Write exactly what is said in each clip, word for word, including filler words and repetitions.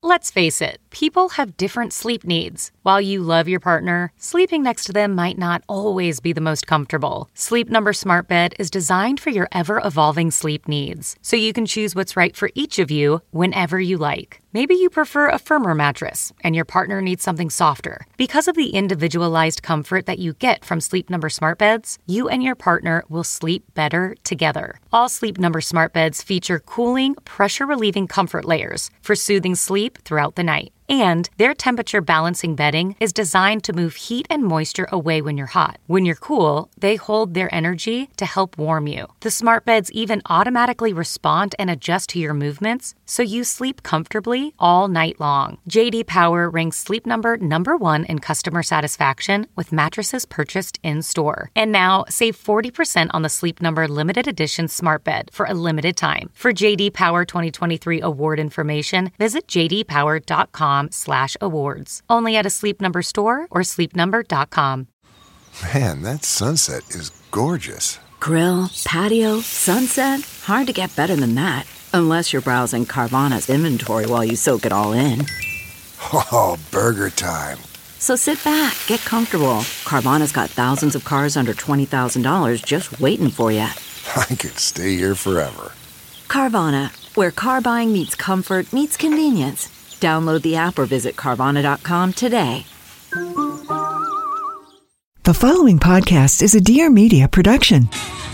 Let's face it, people have different sleep needs. While you love your partner, sleeping next to them might not always be the most comfortable. Sleep Number Smart Bed is designed for your ever-evolving sleep needs, so you can choose what's right for each of you whenever you like. Maybe you prefer a firmer mattress and your partner needs something softer. Because of the individualized comfort that you get from Sleep Number Smart Beds, you and your partner will sleep better together. All Sleep Number Smart Beds feature cooling, pressure-relieving comfort layers for soothing sleep throughout the night. And their temperature balancing bedding is designed to move heat and moisture away when you're hot. When you're cool, they hold their energy to help warm you. The smart beds even automatically respond and adjust to your movements, so you sleep comfortably all night long. J D Power ranks Sleep Number number one in customer satisfaction with mattresses purchased in-store. And now, save forty percent on the Sleep Number limited edition smart bed for a limited time. For J D Power twenty twenty-three award information, visit j d power dot com slash awards. Only at a Sleep Number store or sleep number dot com. Man, that sunset is gorgeous. Grill, patio, sunset. Hard to get better than that. Unless you're browsing Carvana's inventory while you soak it all in. Oh, burger time. So sit back, get comfortable. Carvana's got thousands of cars under twenty thousand dollars just waiting for you. I could stay here forever. Carvana, where car buying meets comfort meets convenience. Download the app or visit Carvana dot com today. The following podcast is a Dear Media production.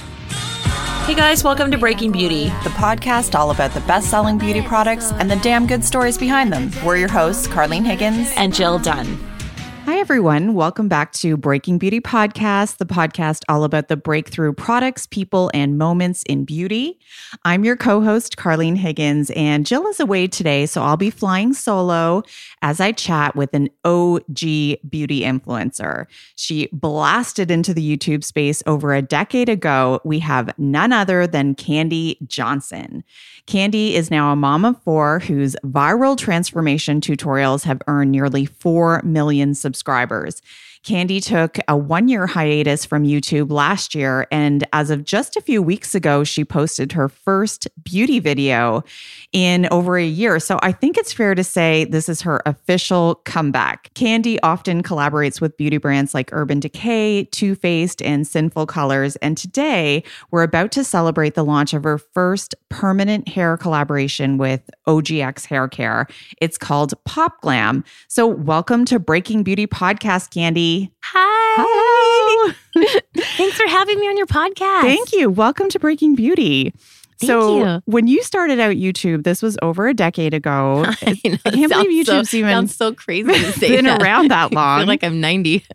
Hey guys, welcome to Breaking Beauty, the podcast all about the best-selling beauty products and the damn good stories behind them. We're your hosts, Carlene Higgins and Jill Dunn. Hi, everyone. Welcome back to Breaking Beauty Podcast, the podcast all about the breakthrough products, people, and moments in beauty. I'm your co-host, Carlene Higgins, and Jill is away today, so I'll be flying solo as I chat with an O G beauty influencer. She blasted into the YouTube space over a decade ago. We have none other than Candy Johnson. Candy is now a mom of four whose viral transformation tutorials have earned nearly four million subscribers. Candy took a one-year hiatus from YouTube last year, and as of just a few weeks ago, she posted her first beauty video in over a year. So I think it's fair to say this is her official comeback. Candy often collaborates with beauty brands like Urban Decay, Too Faced, and Sinful Colors, and today we're about to celebrate the launch of her first permanent hair collaboration with O G X Hair Care. It's called Pop Glam. So welcome to Breaking Beauty Podcast, Candy. Hi. Hi. Thanks for having me on your podcast. Thank you. Welcome to Breaking Beauty. Thank so you. When you started out YouTube, this was over a decade ago. I, know, I can't believe YouTube's so, even sounds so crazy to say been that. around that long. I feel like I'm ninety.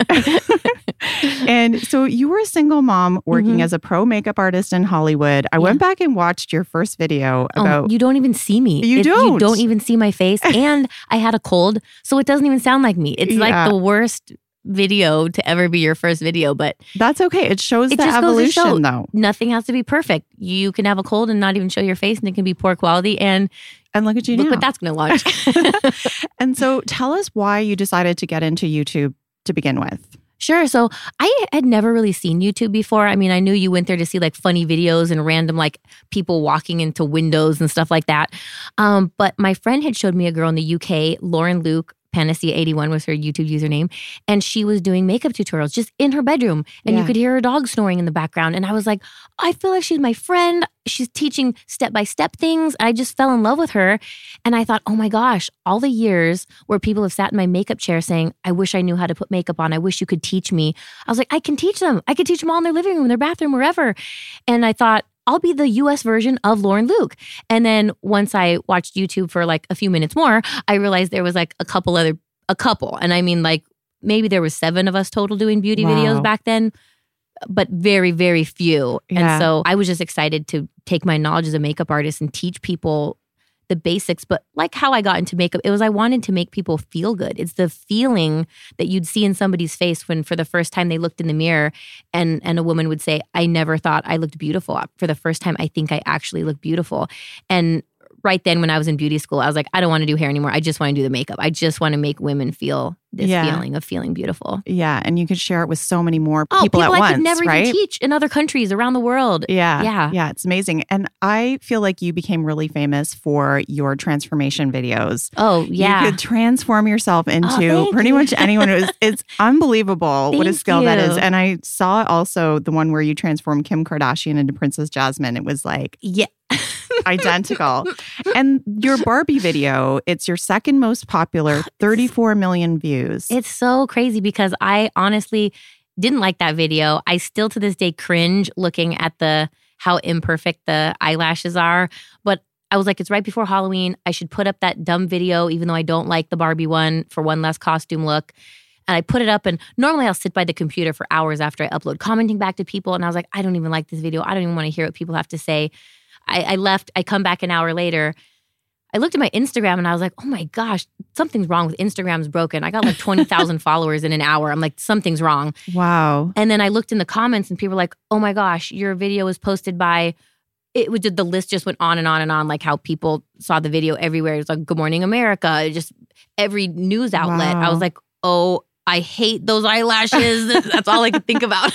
And so you were a single mom working mm-hmm. as a pro makeup artist in Hollywood. I yeah. went back and watched your first video about... Oh, you don't even see me. You it, don't. You don't even see my face. And I had a cold, so it doesn't even sound like me. It's Yeah. like the worst video to ever be your first video, but that's okay. It shows it the just evolution, goes to show, though. Nothing has to be perfect. You can have a cold and not even show your face, and it can be poor quality. And and look at you look now. what that's going to launch. And so, tell us why you decided to get into YouTube to begin with. Sure. So I had never really seen YouTube before. I mean, I knew you went there to see like funny videos and random like people walking into windows and stuff like that. Um, but my friend had showed me a girl in the U K, Lauren Luke. Panacea eighty-one was her YouTube username. And she was doing makeup tutorials just in her bedroom. And Yeah. you could hear her dog snoring in the background. And I was like, I feel like she's my friend. She's teaching step-by-step things. I just fell in love with her. And I thought, oh my gosh, all the years where people have sat in my makeup chair saying, I wish I knew how to put makeup on. I wish you could teach me. I was like, I can teach them. I could teach them all in their living room, their bathroom, wherever. And I thought, I'll be the U S version of Lauren Luke. And then once I watched YouTube for like a few minutes more, I realized there was like a couple other, a couple. And I mean like maybe there was seven of us total doing beauty Wow. videos back then, but very, very few. Yeah. And so I was just excited to take my knowledge as a makeup artist and teach people the basics. But like how I got into makeup, it was I wanted to make people feel good. It's the feeling that you'd see in somebody's face when for the first time they looked in the mirror and, and a woman would say, I never thought I looked beautiful. For the first time, I think I actually look beautiful. And right then when I was in beauty school, I was like, I don't want to do hair anymore. I just want to do the makeup. I just want to make women feel this Yeah. feeling of feeling beautiful. Yeah. And you could share it with so many more Oh, people, people, at I once, could never right? even teach in other countries around the world. Yeah. Yeah. Yeah. It's amazing. And I feel like you became really famous for your transformation videos. Oh, yeah. You could transform yourself into thank pretty you. much anyone. It was, it's unbelievable what a Thank skill that is. you. And I saw also the one where you transformed Kim Kardashian into Princess Jasmine. It was like yeah. identical. And your Barbie video, it's your second most popular, thirty-four million views. It's so crazy because I honestly didn't like that video. I still to this day cringe looking at the how imperfect the eyelashes are. But I was like, it's right before Halloween. I should put up that dumb video, even though I don't like the Barbie one, for one less costume look. And I put it up, and normally I'll sit by the computer for hours after I upload, commenting back to people. And I was like, I don't even like this video. I don't even want to hear what people have to say. I, I left. I come back an hour later. I looked at my Instagram and I was like, oh my gosh, something's wrong with Instagram's broken. I got like twenty thousand followers in an hour. I'm like, something's wrong. Wow. And then I looked in the comments and people were like, oh my gosh, your video was posted by, it was, the list just went on and on and on, like how people saw the video everywhere. It was like, Good Morning America, just every news outlet. Wow. I was like, oh, I hate those eyelashes. That's all I could think about.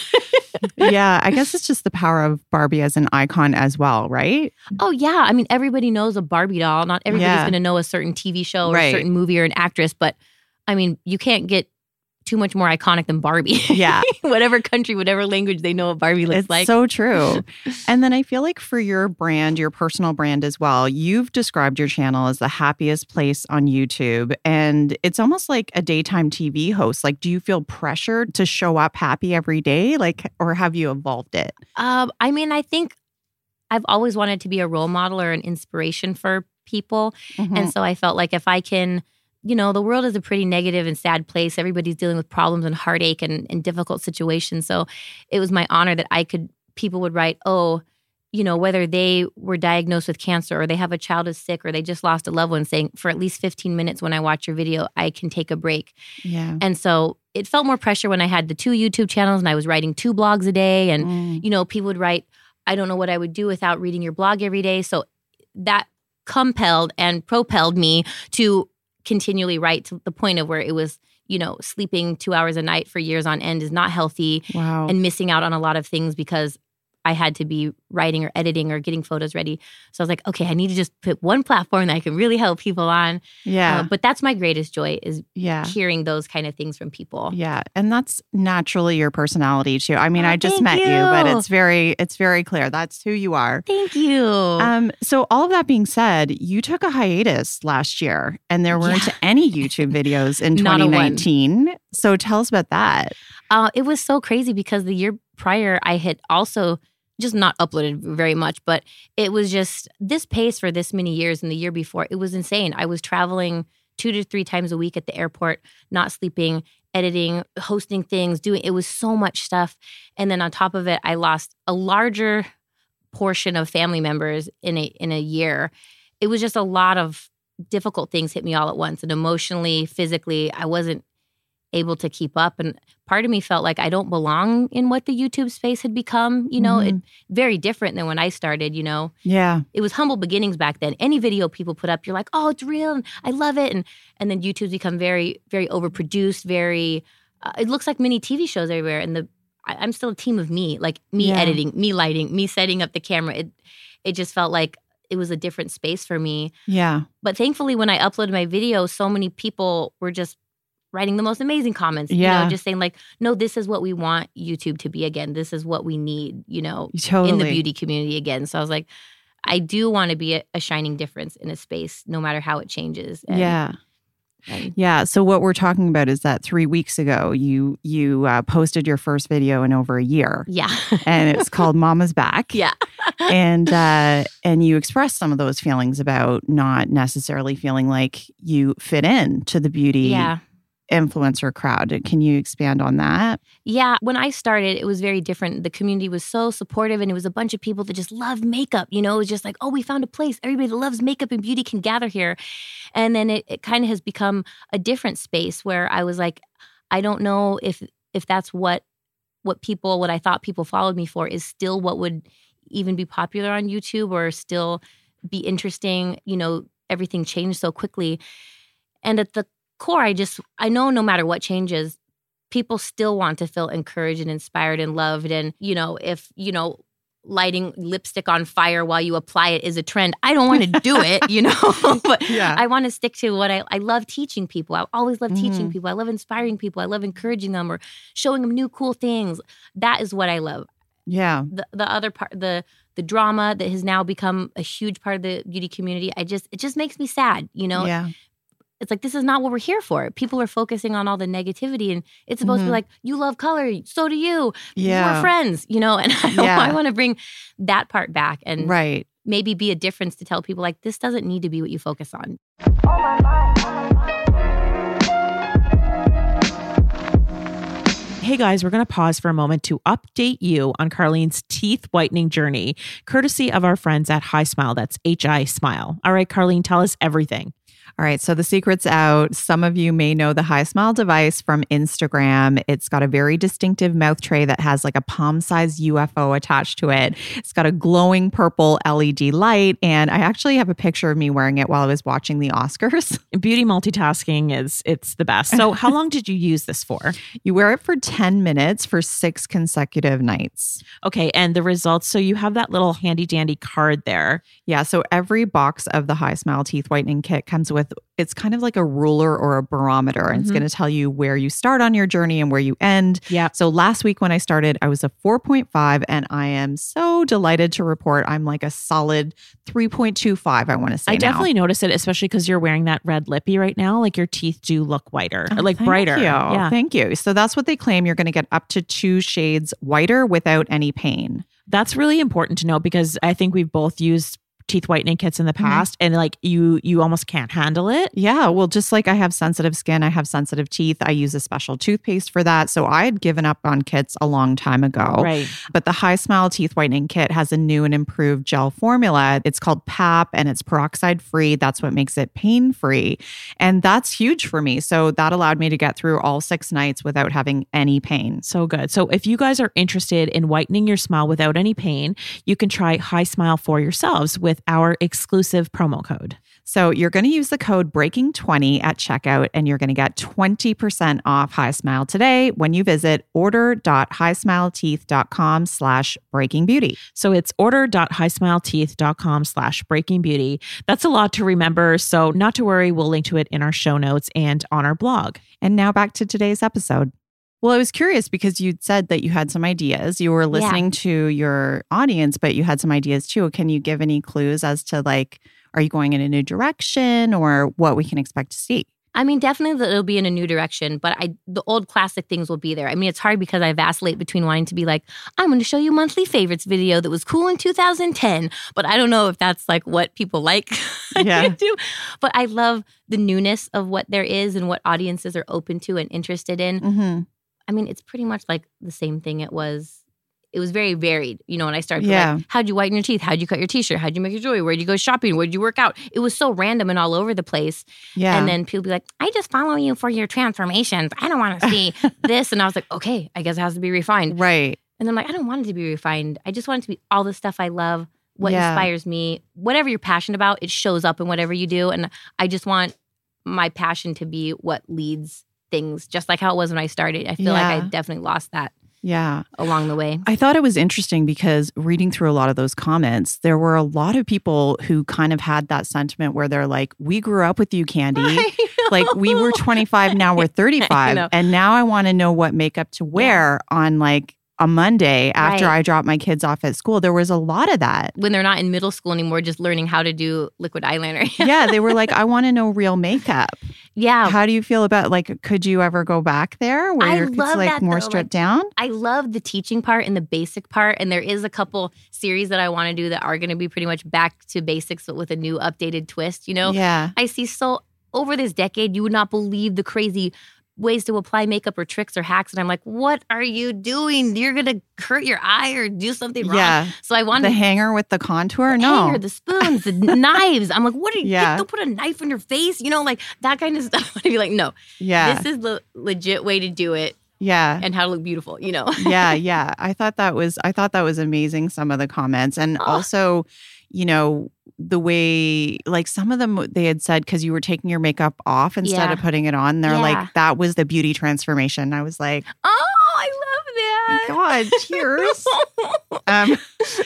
Yeah, I guess it's just the power of Barbie as an icon as well, right? Oh, yeah. I mean, everybody knows a Barbie doll. Not everybody's Yeah. going to know a certain T V show or Right. a certain movie or an actress. But I mean, you can't get too much more iconic than Barbie. Yeah. Whatever country, whatever language they know what Barbie looks It's like. so true. And then I feel like for your brand, your personal brand as well, you've described your channel as the happiest place on YouTube. And it's almost like a daytime T V host. Like, do you feel pressured to show up happy every day? Like, or have you evolved it? Um, I mean, I think I've always wanted to be a role model or an inspiration for people. Mhm. And so I felt like if I can, you know, the world is a pretty negative and sad place. Everybody's dealing with problems and heartache and, and difficult situations. So it was my honor that I could, people would write, oh, you know, whether they were diagnosed with cancer or they have a child who's sick or they just lost a loved one, saying for at least fifteen minutes when I watch your video, I can take a break. Yeah. And so it felt more pressure when I had the two YouTube channels and I was writing two blogs a day. And, Mm. you know, people would write, I don't know what I would do without reading your blog every day. So that compelled and propelled me to continually write to the point of where it was, you know, sleeping two hours a night for years on end is not healthy Wow. and missing out on a lot of things because I had to be writing or editing or getting photos ready. So I was like, okay, I need to just put one platform that I can really help people on. Yeah. Uh, but that's my greatest joy is yeah. hearing those kind of things from people. Yeah. And that's naturally your personality too. I mean, Oh, I just thank met you. but you. it's very, it's very clear. That's who you are. Thank you. Um, so all of that being said, you took a hiatus last year and there weren't Yeah. any YouTube videos in Not a one. twenty nineteen. So tell us about that. Uh, it was so crazy because the year prior, I had also just not uploaded very much, but it was just this pace for this many years. And the year before, it was insane. I was traveling two to three times a week at the airport, not sleeping, editing, hosting things, doing, it was so much stuff. And then on top of it, I lost a larger portion of family members in a in a year. It was just a lot of difficult things hit me all at once. And emotionally, physically, I wasn't able to keep up. And part of me felt like I don't belong in what the YouTube space had become. You know, Mhm. it very different than when I started, you know. Yeah. It was humble beginnings back then. Any video people put up, you're like, oh, it's real and I love it. And and then YouTube's become very, very overproduced, very, uh, it looks like mini T V shows everywhere. And the I, I'm still a team of me, like me Yeah. editing, me lighting, me setting up the camera. It it just felt like it was a different space for me. Yeah. But thankfully, when I uploaded my video, so many people were just writing the most amazing comments. You Yeah. know, just saying like, no, this is what we want YouTube to be again. This is what we need, you know, Totally. in the beauty community again. So I was like, I do want to be a, a shining difference in a space, no matter how it changes. And, yeah. and- Yeah. So what we're talking about is that three weeks ago, you you uh, posted your first video in over a year, yeah. and it's called "Mama's Back." yeah. and uh, and you expressed some of those feelings about not necessarily feeling like you fit in to the beauty Yeah. influencer crowd. Can you expand on that? Yeah, when I started, it was very different. The community was so supportive, and it was a bunch of people that just loved makeup. You know, it was just like, oh, we found a place. Everybody that loves makeup and beauty can gather here. And then it, it kind of has become a different space where I was like, I don't know if if that's what what people, what I thought people followed me for, is still what would even be popular on YouTube, or still be interesting. You know, everything changed so quickly. And at the core, I just, I know no matter what changes, people still want to feel encouraged and inspired and loved. And, you know, if, you know, lighting lipstick on fire while you apply it is a trend, I don't want to do it, you know, but yeah. I want to stick to what I, I love teaching people. I always love Mm-hmm. teaching people. I love inspiring people. I love encouraging them or showing them new cool things. That is what I love. Yeah. The the other part, the the drama that has now become a huge part of the beauty community, I just, it just makes me sad, you know? Yeah. It's like, this is not what we're here for. People are focusing on all the negativity, and it's supposed Mhm. to be like, you love color, so do you. Yeah. We're friends, you know? And I, Yeah. I want to bring that part back and Right. maybe be a difference to tell people like, this doesn't need to be what you focus on. Hey guys, we're going to pause for a moment to update you on Carlene's teeth whitening journey, courtesy of our friends at Hi Smile. That's H I Smile. All right, Carlene, tell us everything. All right, so the secret's out. Some of you may know the Hi Smile device from Instagram. It's got a very distinctive mouth tray that has like a palm-sized U F O attached to it. It's got a glowing purple L E D light, and I actually have a picture of me wearing it while I was watching the Oscars. Beauty multitasking is, it's the best. So how long did you use this for? You wear it for ten minutes for six consecutive nights. Okay, and the results. So you have that little handy dandy card there. Yeah, so every box of the Hi Smile teeth whitening kit comes with, it's kind of like a ruler or a barometer, and Mm-hmm. it's going to tell you where you start on your journey and where you end. Yeah. So last week when I started, I was a four point five, and I am so delighted to report I'm like a solid three point two five, I want to say I now. definitely notice it, especially because you're wearing that red lippy right now. Like your teeth do look whiter, Oh, or like thank brighter. You. Yeah. Thank you. So that's what they claim. You're going to get up to two shades whiter without any pain. That's really important to know because I think we've both used teeth whitening kits in the past, mm-hmm. and like you you almost can't handle it. Yeah, well, just like I have sensitive skin, I have sensitive teeth. I use a special toothpaste for that. So I had given up on kits a long time ago. Right. But the Hi Smile teeth whitening kit has a new and improved gel formula. It's called P A P, and it's peroxide free. That's what makes it pain free, and that's huge for me. So that allowed me to get through all six nights without having any pain. So good. So if you guys are interested in whitening your smile without any pain, you can try Hi Smile for yourselves with our exclusive promo code. So you're going to use the code breaking twenty at checkout, and you're going to get twenty percent off Hi Smile today when you visit order.hismileteeth.com slash breaking beauty. So it's order.hismileteeth.com slash breaking beauty. That's a lot to remember. So not to worry, we'll link to it in our show notes and on our blog. And now back to today's episode. Well, I was curious because you'd said that you had some ideas. You were listening yeah. to your audience, but you had some ideas too. Can you give any clues as to like, are you going in a new direction or what we can expect to see? I mean, definitely that it'll be in a new direction, but I the old classic things will be there. I mean, it's hard because I vacillate between wanting to be like, I'm going to show you monthly favorites video that was cool in two thousand ten, but I don't know if that's like what people like yeah. to do. But I love the newness of what there is and what audiences are open to and interested in. Mm-hmm. I mean, it's pretty much like the same thing it was. It was very varied. You know, when I started, yeah. like, how'd you whiten your teeth? How'd you cut your t-shirt? How'd you make your jewelry? Where'd you go shopping? Where'd you work out? It was so random and all over the place. Yeah. And then people be like, I just follow you for your transformations. I don't want to see this. And I was like, okay, I guess it has to be refined. Right. And I'm like, I don't want it to be refined. I just want it to be all the stuff I love, what yeah. inspires me. Whatever you're passionate about, it shows up in whatever you do. And I just want my passion to be what leads things, just like how it was when I started. I feel yeah. like I definitely lost that yeah. along the way. I thought it was interesting because reading through a lot of those comments, there were a lot of people who kind of had that sentiment where they're like, we grew up with you, Candy. Like we were twenty-five, now we're thirty-five. And now I want to know what makeup to wear yeah. on like a Monday after right. I drop my kids off at school. There was a lot of that. When they're not in middle school anymore, just learning how to do liquid eyeliner. yeah, they were like, I want to know real makeup. Yeah. How do you feel about, like, could you ever go back there where I your kids love like that, more though. stripped like, down? I love the teaching part and the basic part. And there is a couple series that I want to do that are going to be pretty much back to basics, but with a new updated twist, you know? Yeah. I see so over this decade, you would not believe the crazy ways to apply makeup or tricks or hacks. And I'm like, what are you doing? You're going to hurt your eye or do something wrong. Yeah. So I wanted the hanger with the contour. the no, hanger, the spoons, the knives. I'm like, what are you, Yeah. don't put a knife in your face, you know, like that kind of stuff. I'd be like, no, yeah, this is the legit way to do it. Yeah. and how to look beautiful, you know? yeah, yeah. I thought that was I thought that was amazing, some of the comments. And oh. also, you know, the way like some of them they had said because you were taking your makeup off instead Yeah. of putting it on. They're Yeah. like, that was the beauty transformation. I was like, Oh, I love that. my God, tears. um,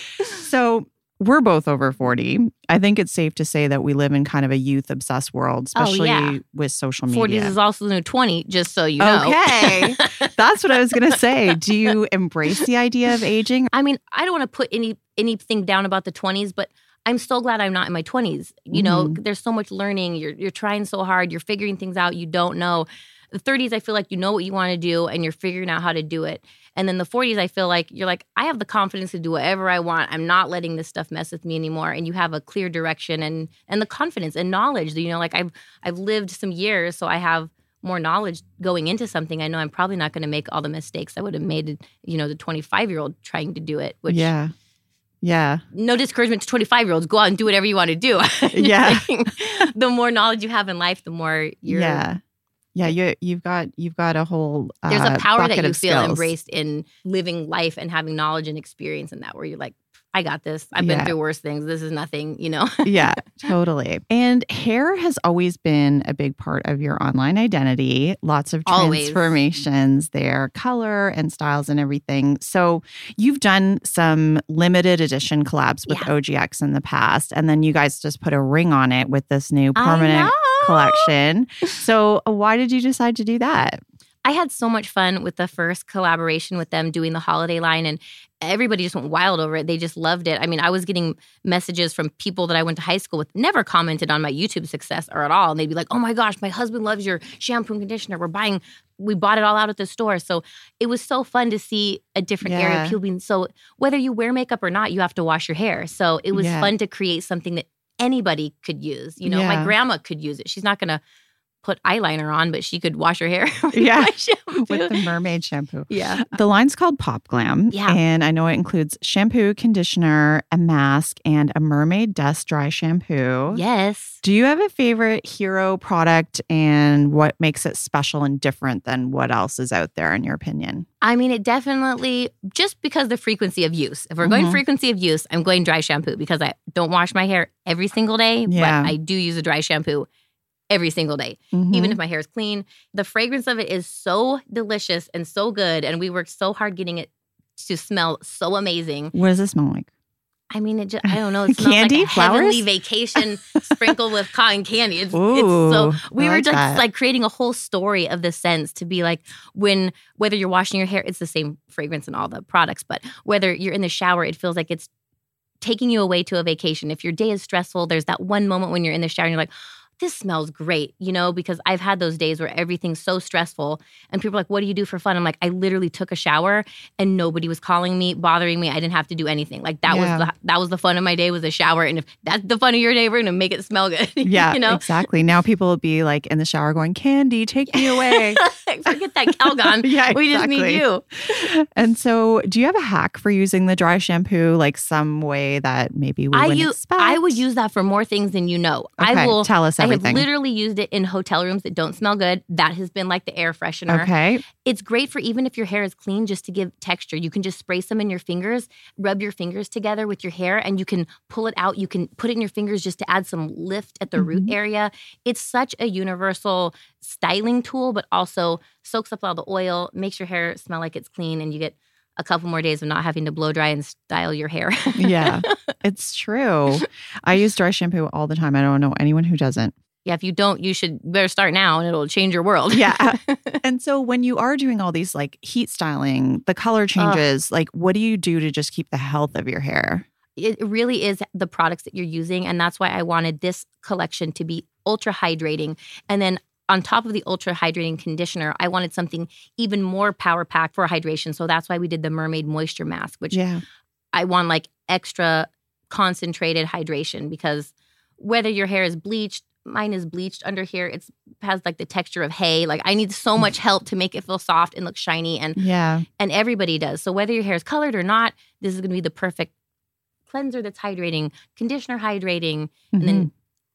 so we're both over forty. I think it's safe to say that we live in kind of a youth obsessed world, especially oh, yeah. with social media. forties is also the new twenty, just so you know. Okay. That's what I was going to say. Do you embrace the idea of aging? I mean, I don't want to put any anything down about the twenties, but I'm so glad I'm not in my twenties. You know, Mhm. there's so much learning. You're you're trying so hard. You're figuring things out you don't know. The thirties, I feel like you know what you want to do and you're figuring out how to do it. And then the forties, I feel like you're like, I have the confidence to do whatever I want. I'm not letting this stuff mess with me anymore. And you have a clear direction and and the confidence and knowledge. You know, like I've I've lived some years, so I have more knowledge going into something. I know I'm probably not going to make all the mistakes I would have made, you know, the twenty-five-year-old trying to do it. Which yeah. Yeah. No discouragement to twenty-five-year-olds. Go out and do whatever you want to do. Yeah. The more knowledge you have in life, the more you're Yeah. Yeah, you you've got you've got a whole uh, there's a power that bucket you of feel skills. embraced in living life and having knowledge and experience in that where you're like, I got this. I've Yeah. been through worse things. This is nothing, you know? Yeah, totally. And hair has always been a big part of your online identity. Lots of Always. transformations there, color and styles and everything. So you've done some limited edition collabs with Yeah. O G X in the past, and then you guys just put a ring on it with this new I permanent know. collection. So why did you decide to do that? I had so much fun with the first collaboration with them doing the holiday line, and everybody just went wild over it. They just loved it. I mean, I was getting messages from people that I went to high school with, never commented on my YouTube success or at all. And they'd be like, oh my gosh, my husband loves your shampoo and conditioner. We're buying, we bought it all out at the store. So it was so fun to see a different area Yeah. of people being, so whether you wear makeup or not, you have to wash your hair. So it was Yeah. fun to create something that anybody could use. You know, Yeah. my grandma could use it. She's not going to put eyeliner on, but she could wash her hair with Yeah. my shampoo. With the mermaid shampoo. Yeah. The line's called Pop Glam. Yeah. And I know it includes shampoo, conditioner, a mask, and a mermaid dust dry shampoo. Yes. Do you have a favorite hero product and what makes it special and different than what else is out there, in your opinion? I mean, it definitely, just because the frequency of use. If we're going Mhm. frequency of use, I'm going dry shampoo because I don't wash my hair every single day, Yeah. but I do use a dry shampoo every single day, Mhm. even if my hair is clean. The fragrance of it is so delicious and so good, and we worked so hard getting it to smell so amazing. What does it smell like? I mean, it just, I don't know, it smells Candy? like a Flowers? heavenly vacation sprinkled with cotton candy. It's, Ooh, it's so, we I were like just that. like creating a whole story of the scents to be like, when, whether you're washing your hair, it's the same fragrance in all the products, but whether you're in the shower, it feels like it's taking you away to a vacation. If your day is stressful, there's that one moment when you're in the shower and you're like, this smells great, you know, because I've had those days where everything's so stressful and people are like, what do you do for fun? I'm like, I literally took a shower and nobody was calling me, bothering me. I didn't have to do anything. Like that Yeah. was the that was the fun of my day was a shower. And if that's the fun of your day, we're gonna make it smell good. Yeah, you know? exactly. Now people will be like in the shower going, Candy, take me away. Forget that Calgon. Yeah, We just need exactly. you. And so do you have a hack for using the dry shampoo, like some way that maybe we I wouldn't use expect? I would use that for more things than you know. Okay, I will tell us everything. I have literally used it in hotel rooms that don't smell good. That has been like the air freshener. Okay. It's great for even if your hair is clean, just to give texture. You can just spray some in your fingers, rub your fingers together with your hair, and you can pull it out. You can put it in your fingers just to add some lift at the root Mhm. area. It's such a universal styling tool, but also soaks up all the oil, makes your hair smell like it's clean, and you get a couple more days of not having to blow dry and style your hair. Yeah, it's true. I use dry shampoo all the time. I don't know anyone who doesn't. Yeah, if you don't, you should better start now and it'll change your world. Yeah. And so when you are doing all these like heat styling, the color changes, like what do you do to just keep the health of your hair? It really is the products that you're using. And that's why I wanted this collection to be ultra hydrating. And then on top of the ultra hydrating conditioner, I wanted something even more power packed for hydration. So that's why we did the Mermaid Moisture Mask, which Yeah. I want like extra concentrated hydration because whether your hair is bleached, mine is bleached under here. It's has like the texture of hay. Like I need so much help to make it feel soft and look shiny. And Yeah. and everybody does. So whether your hair is colored or not, this is going to be the perfect cleanser that's hydrating, conditioner hydrating, and then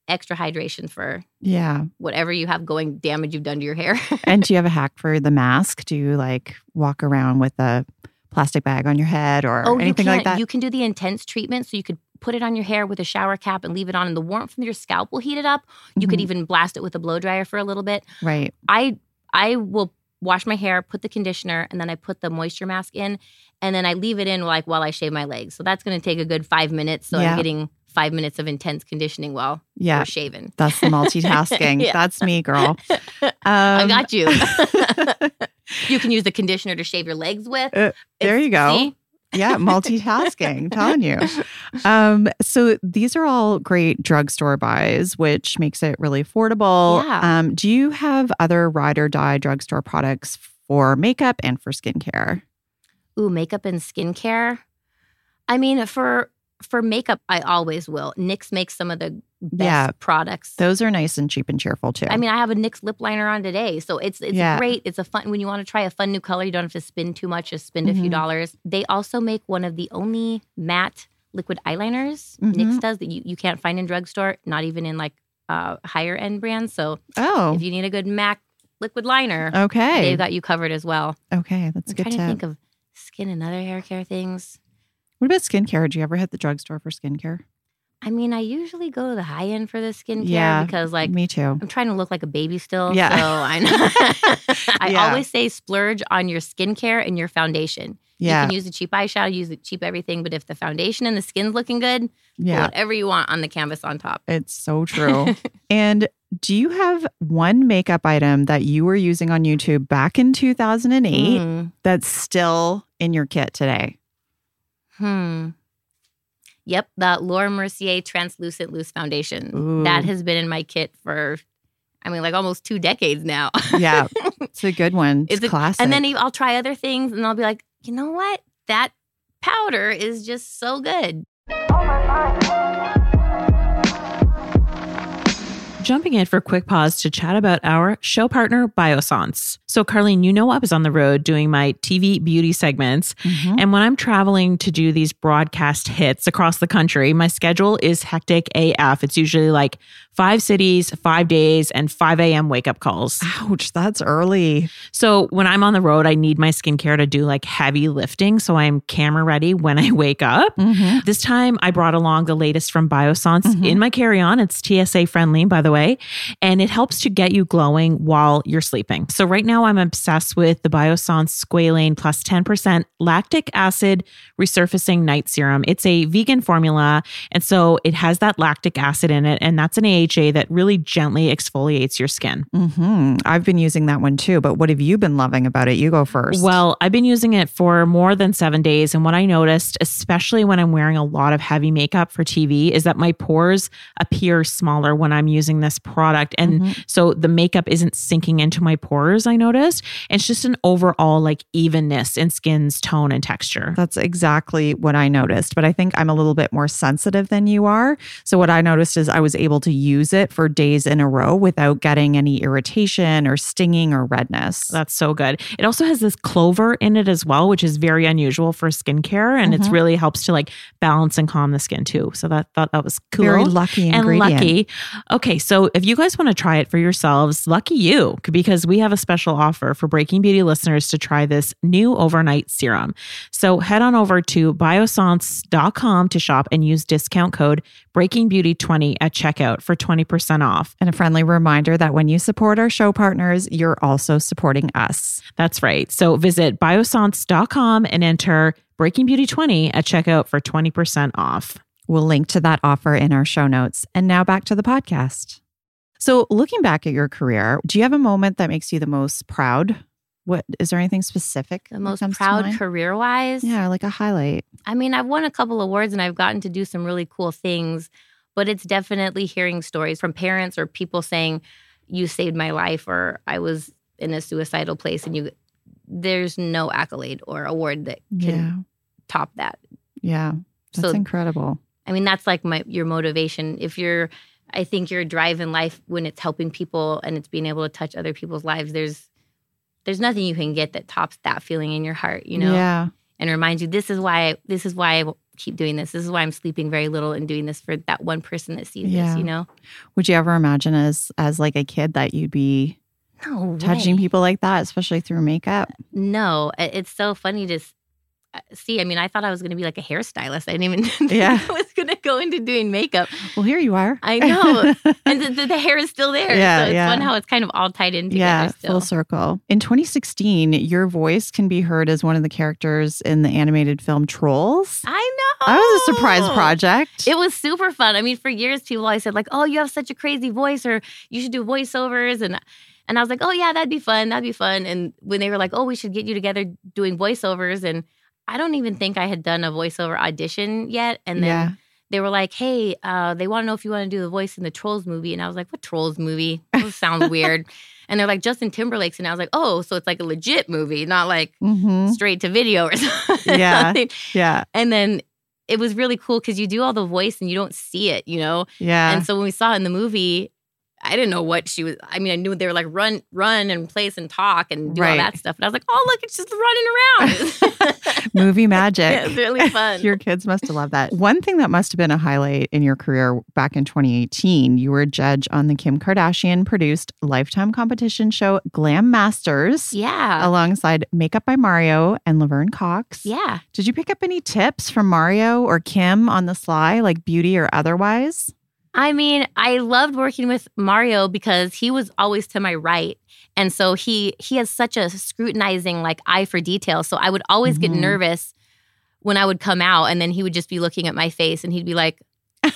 extra hydration for Yeah. whatever you have going, damage you've done to your hair. And do you have a hack for the mask? Do you like walk around with a plastic bag on your head or oh, anything you like can, that? You can do the intense treatment. So you could put it on your hair with a shower cap and leave it on, and the warmth from your scalp will heat it up. You Mhm. could even blast it with a blow dryer for a little bit. Right. I I will wash my hair, put the conditioner, and then I put the moisture mask in, and then I leave it in like while I shave my legs. So that's going to take a good five minutes. So Yeah. I'm getting five minutes of intense conditioning while Yeah. we're shaving. That's the multitasking. Yeah. That's me, girl. Um, I got you. You can use the conditioner to shave your legs with. Uh, there It's- you go. see? Yeah, multitasking, telling you. Um, so these are all great drugstore buys, which makes it really affordable. Yeah. Um, do you have other ride or die drugstore products for makeup and for skincare? Ooh, makeup and skincare. I mean, for for makeup, I always will. N Y X makes some of the best Yeah. products. Those are nice and cheap and cheerful too. I mean, I have a N Y X lip liner on today, so it's it's Yeah. great. It's a fun when you want to try a fun new color. You don't have to spend too much; just spend a few Mhm. dollars. They also make one of the only matte liquid eyeliners N Y X Mhm. does that you, you can't find in drugstore, not even in like uh, higher end brands. So oh, if you need a good MAC liquid liner, okay. they've got you covered as well. Okay, that's a I'm good trying tip. to think of skin and other hair care things. What about skincare? Do you ever hit the drugstore for skincare? I mean, I usually go to the high end for the skincare Yeah, because, like, Me too. I'm trying to look like a baby still. Yeah. So I know. I Yeah. always say splurge on your skincare and your foundation. Yeah. You can use the cheap eyeshadow, use the cheap everything, but if the foundation and the skin's looking good, put Yeah. whatever you want on the canvas on top. It's so true. And do you have one makeup item that you were using on YouTube back in two thousand eight Mm. that's still in your kit today? Hmm. Yep, that Laura Mercier translucent loose foundation. Ooh. That has been in my kit for, I mean, like almost two decades now. Yeah, it's a good one. It's, It's a- classic. And then I'll try other things and I'll be like, you know what? That powder is just so good. Jumping in for a quick pause to chat about our show partner, Biossance. So, Carlene, you know I was on the road doing my T V beauty segments. Mhm. And when I'm traveling to do these broadcast hits across the country, my schedule is hectic A F. It's usually like five cities, five days, and five a.m. wake up calls. Ouch, that's early. So when I'm on the road, I need my skincare to do like heavy lifting. So I'm camera ready when I wake up. Mhm. This time I brought along the latest from Biossance Mhm. in my carry-on. It's T S A friendly, by the way, and it helps to get you glowing while you're sleeping. So right now I'm obsessed with the Biossance Squalane plus ten percent lactic acid resurfacing night serum. It's a vegan formula, and so it has that lactic acid in it, and that's an A H A that really gently exfoliates your skin. Mhm. I've been using that one too, but what have you been loving about it? You go first. Well, I've been using it for more than seven days. And what I noticed, especially when I'm wearing a lot of heavy makeup for T V, is that my pores appear smaller when I'm using this product. And Mhm. so the makeup isn't sinking into my pores, I noticed. It's just an overall like evenness in skin's tone and texture. That's exactly what I noticed, but I think I'm a little bit more sensitive than you are. So what I noticed is I was able to use it for days in a row without getting any irritation or stinging or redness. That's so good. It also has this clover in it as well, which is very unusual for skincare. And Mhm. it's really helps to like balance and calm the skin too. So that thought that was cool. Very lucky and ingredient. lucky. Okay, so if you guys want to try it for yourselves, lucky you, because we have a special offer for Breaking Beauty listeners to try this new overnight serum. So head on over to biossance dot com to shop and use discount code breaking beauty twenty at checkout for twenty percent off. And a friendly reminder that when you support our show partners, you're also supporting us. That's right. So visit biossance dot com and enter breaking beauty twenty at checkout for twenty percent off. We'll link to that offer in our show notes. And now back to the podcast. So looking back at your career, do you have a moment that makes you the most proud? What is there anything specific? The that most comes to proud mind? career wise. Yeah, like a highlight. I mean, I've won a couple awards and I've gotten to do some really cool things, but it's definitely hearing stories from parents or people saying, you saved my life, or I was in a suicidal place, and you, there's no accolade or award that can Yeah. top that. Yeah. That's So- incredible. I mean, that's like my your motivation. If you're, I think your drive in life when it's helping people and it's being able to touch other people's lives, there's there's nothing you can get that tops that feeling in your heart, you know, Yeah. and reminds you this is why this is why I keep doing this. This is why I'm sleeping very little and doing this for that one person that sees Yeah. this, you know? Would you ever imagine as as like a kid that you'd be No touching way. people like that, especially through makeup? No, it- it's so funny to s- uh, see. I mean, I thought I was going to be like a hairstylist. I didn't even think Yeah. I was going to go into doing makeup. Well, here you are. I know. And the, the, the hair is still there. Yeah, so it's yeah. fun how it's kind of all tied in together Yeah, still. full circle. In twenty sixteen, your voice can be heard as one of the characters in the animated film Trolls. I know. That was a surprise project. It was super fun. I mean, for years, people always said like, oh, you have such a crazy voice, or you should do voiceovers. And and I was like, oh, yeah, that'd be fun. That'd be fun. And when they were like, oh, we should get you together doing voiceovers. And I don't even think I had done a voiceover audition yet. And then Yeah. they were like, hey, uh, they want to know if you want to do the voice in the Trolls movie. And I was like, what Trolls movie? That sounds weird. And they're like, Justin Timberlake's. And I was like, oh, so it's like a legit movie, not like Mhm. straight to video or something. Yeah. Yeah. And then it was really cool because you do all the voice and you don't see it, you know? Yeah. And so when we saw it in the movie, I didn't know what she was. I mean, I knew they were like run, run and place and talk and do Right. all that stuff. And I was like, oh, look, it's just running around. Movie magic. Yeah, it's really fun. Your kids must have loved that. One thing that must have been a highlight in your career back in twenty eighteen, you were a judge on the Kim Kardashian produced Lifetime competition show Glam Masters. Yeah. Alongside Makeup by Mario and Laverne Cox. Yeah. Did you pick up any tips from Mario or Kim on the sly, like beauty or otherwise? I mean, I loved working with Mario because he was always to my right. And so he he has such a scrutinizing like eye for detail. So I would always get Mhm. nervous when I would come out, and then he would just be looking at my face and he'd be like,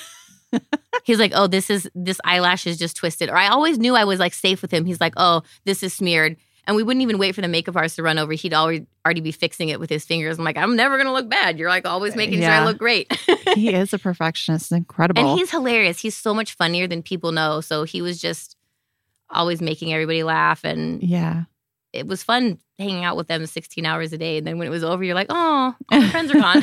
he's like, oh, this is this eyelash is just twisted. Or I always knew I was like safe with him. He's like, oh, this is smeared. And we wouldn't even wait for the makeup artist to run over. He'd already already be fixing it with his fingers. I'm like, I'm never gonna look bad. You're like always making sure Yeah. I look great. He is a perfectionist. It's incredible. And he's hilarious. He's so much funnier than people know. So he was just always making everybody laugh. And yeah. it was fun hanging out with them sixteen hours a day. And then when it was over, you're like, oh, all my friends are gone.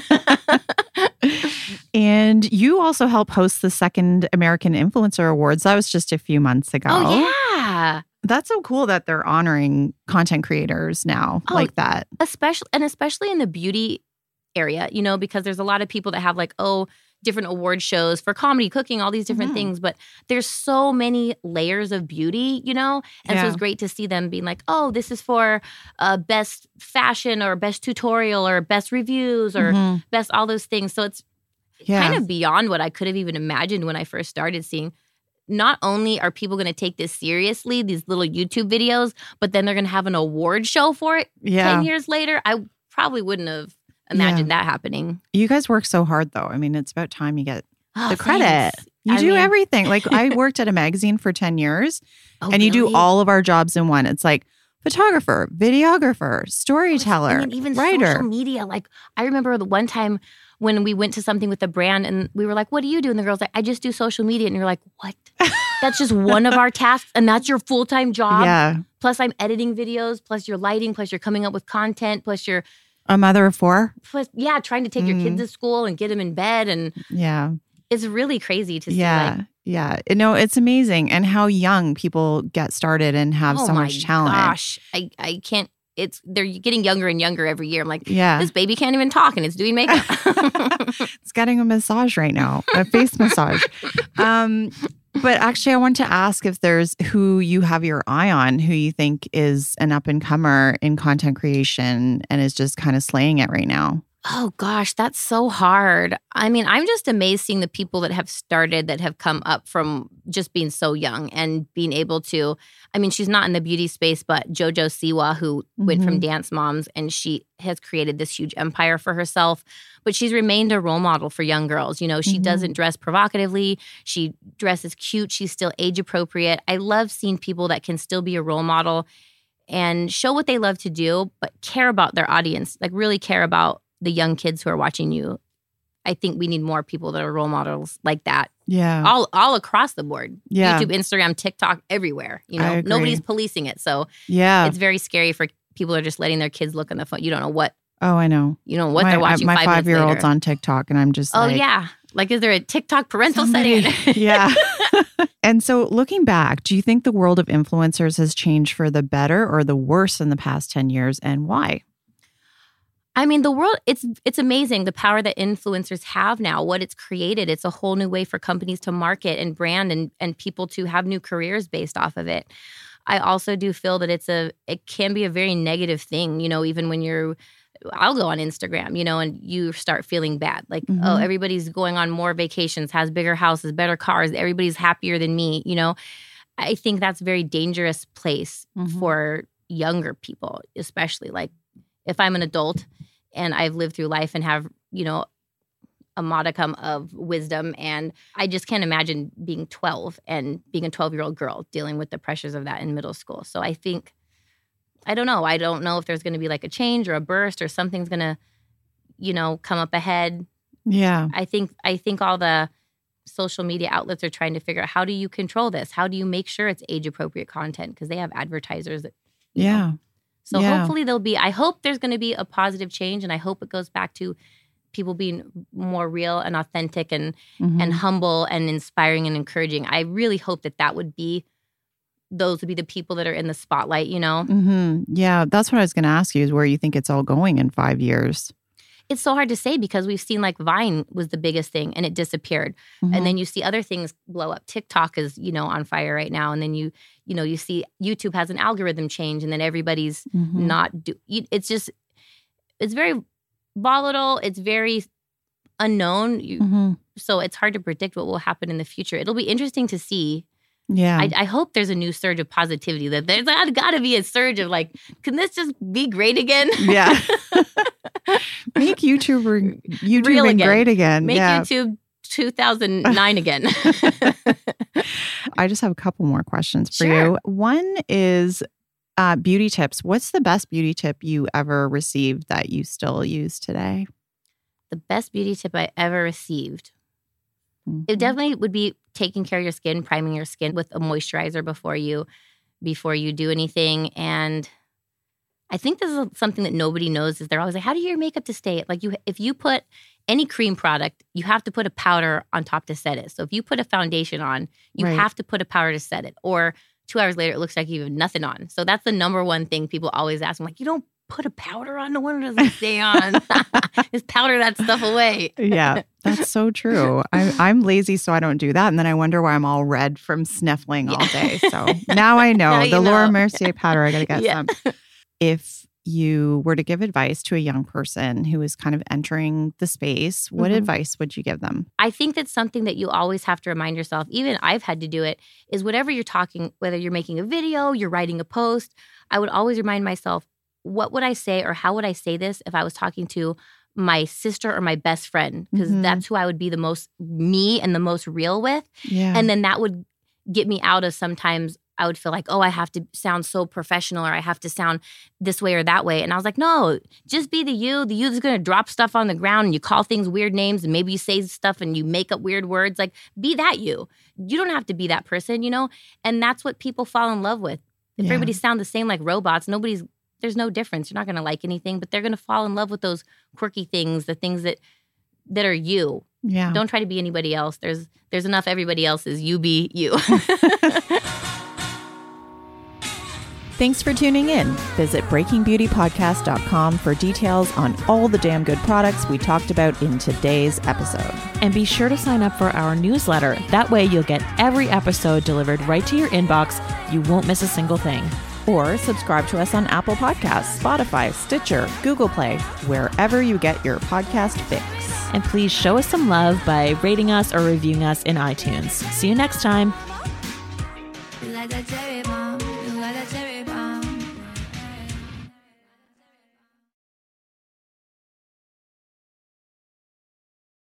And you also help host the second American Influencer Awards. That was just a few months ago. Oh, yeah. That's so cool that they're honoring content creators now Oh, like that. Especially and especially in the beauty area, you know, because there's a lot of people that have like, oh, different award shows for comedy, cooking, all these different Mhm. things. But there's so many layers of beauty, you know? And so Yeah. it's great to see them being like, oh, this is for uh, best fashion or best tutorial or best reviews or Mhm. best all those things. So it's Yeah. kind of beyond what I could have even imagined when I first started seeing. Not only are people going to take this seriously, these little YouTube videos, but then they're going to have an award show for it Yeah. ten years later. I probably wouldn't have imagined that happening. You guys work so hard, though. I mean, it's about time you get Oh, the credit. thanks. You I do mean- everything. Like I worked at a magazine for ten years Oh, and you do really? all of our jobs in one. It's like photographer, videographer, storyteller, I mean, even writer. social media. Like I remember the one time when we went to something with a brand and we were like, what do you do? And the girl's like, I just do social media. And you're like, what? That's just one of our tasks and that's your full-time job? Yeah. Plus I'm editing videos, plus you're lighting, plus you're coming up with content, plus you're, A mother of four. plus, yeah, trying to take your Mhm. kids to school and get them in bed. And Yeah. it's really crazy to see. Yeah. Like, Yeah. No, it's amazing. And how young people get started and have oh so my much talent. gosh, I, I can't, it's, they're getting younger and younger every year. I'm like, Yeah. this baby can't even talk and it's doing makeup. It's getting a massage right now, a face massage. Um, but actually, I want to ask if there's who you have your eye on, who you think is an up and comer in content creation and is just kind of slaying it right now. Oh gosh, that's so hard. I mean, I'm just amazed seeing the people that have started that have come up from just being so young and being able to. I mean, she's not in the beauty space, but JoJo Siwa, who went from Mhm. Dance Moms, and she has created this huge empire for herself. But she's remained a role model for young girls. You know, she Mhm. doesn't dress provocatively. She dresses cute. She's still age appropriate. I love seeing people that can still be a role model and show what they love to do, but care about their audience, like really care about the young kids who are watching you. I think we need more people that are role models like that, Yeah. all all across the board. Yeah. YouTube, Instagram, TikTok, everywhere. You I know, agree. nobody's policing it, so Yeah. it's very scary for people who are just letting their kids look on the phone. You don't know what Oh, I know. you know what my, they're watching. My five minutes five-year-old's later. on TikTok and I'm just Oh like, yeah, like is there a TikTok parental somebody- setting? Yeah. And so looking back, do you think the world of influencers has changed for the better or the worse in the past ten years and why? I mean, the world, it's it's amazing the power that influencers have now, what it's created. It's a whole new way for companies to market and brand and, and people to have new careers based off of it. I also do feel that it's a, it can be a very negative thing, you know, even when you're, I'll go on Instagram, you know, and you start feeling bad. Like, mm-hmm. oh, everybody's going on more vacations, has bigger houses, better cars. Everybody's happier than me, you know. I think that's a very dangerous place mm-hmm. for younger people, especially like if I'm an adult and I've lived through life and have, you know, a modicum of wisdom. And I just can't imagine being twelve and being a twelve-year-old girl dealing with the pressures of that in middle school. So I think, I don't know. I don't know if there's going to be like a change or a burst or something's going to, you know, come up ahead. Yeah. I think, I think all the social media outlets are trying to figure out, how do you control this? How do you make sure it's age-appropriate content? Because they have advertisers that, yeah. know. So yeah. hopefully there'll be, I hope there's going to be a positive change, and I hope it goes back to people being more real and authentic and mm-hmm. and humble and inspiring and encouraging. I really hope that that would be, those would be the people that are in the spotlight, you know? Mm-hmm. Yeah, that's what I was going to ask you, is where you think it's all going in five years. It's so hard to say because we've seen like Vine was the biggest thing and it disappeared. Mm-hmm. And then you see other things blow up. TikTok is, you know, on fire right now. And then you, you know, you see YouTube has an algorithm change and then everybody's mm-hmm. not do. It's just, it's very volatile. It's very unknown. You, mm-hmm. So it's hard to predict what will happen in the future. It'll be interesting to see. Yeah. I, I hope there's a new surge of positivity, that there's got to be a surge of like, can this just be great again? Yeah. Make YouTube, YouTube Real again. great again. Make yeah. YouTube two thousand nine again. I just have a couple more questions for Sure. you. One is uh, beauty tips. What's the best beauty tip you ever received that you still use today? The best beauty tip I ever received. Mm-hmm. It definitely would be taking care of your skin, priming your skin with a moisturizer before you before you do anything. And I think this is something that nobody knows, is they're always like, how do your makeup to stay? Like you, if you put any cream product, you have to put a powder on top to set it. So if you put a foundation on, you Right. have to put a powder to set it. Or two hours later, it looks like you have nothing on. So that's the number one thing people always ask. I'm like, you don't put a powder on? No wonder it doesn't stay on. Just powder that stuff away. Yeah, that's so true. I, I'm lazy, so I don't do that. And then I wonder why I'm all red from sniffling all day. So now I know. Now the you Laura know. Mercier powder, I got to get Yeah. some. If you were to give advice to a young person who is kind of entering the space, what Mhm. advice would you give them? I think that's something that you always have to remind yourself, even I've had to do it, is whatever you're talking, whether you're making a video, you're writing a post, I would always remind myself, what would I say or how would I say this if I was talking to my sister or my best friend? Because Mhm. that's who I would be the most me and the most real with. Yeah. And then that would get me out of sometimes I would feel like, oh, I have to sound so professional or I have to sound this way or that way. And I was like, no, just be the you. The you that's going to drop stuff on the ground and you call things weird names and maybe you say stuff and you make up weird words. Like, be that you. You don't have to be that person, you know? And that's what people fall in love with. If Yeah. everybody sound the same like robots, nobody's, there's no difference. You're not going to like anything, but they're going to fall in love with those quirky things, the things that that are you. Yeah. Don't try to be anybody else. There's there's enough everybody else's. You be you. Thanks for tuning in. Visit breaking beauty podcast dot com for details on all the damn good products we talked about in today's episode. And be sure to sign up for our newsletter. That way you'll get every episode delivered right to your inbox. You won't miss a single thing. Or subscribe to us on Apple Podcasts, Spotify, Stitcher, Google Play, wherever you get your podcast fix. And please show us some love by rating us or reviewing us in iTunes. See you next time. You like that cherry bomb, you like that cherry bomb.